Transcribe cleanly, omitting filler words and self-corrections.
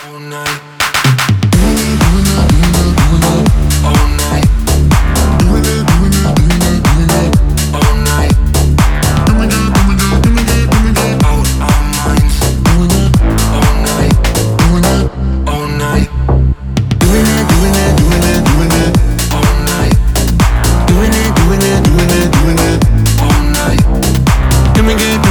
all night. Doing it all night. Doing it all night. Doing it out our minds. Doing it all night. Doing it all night. Doing it all night. Doing it all night. Doing it.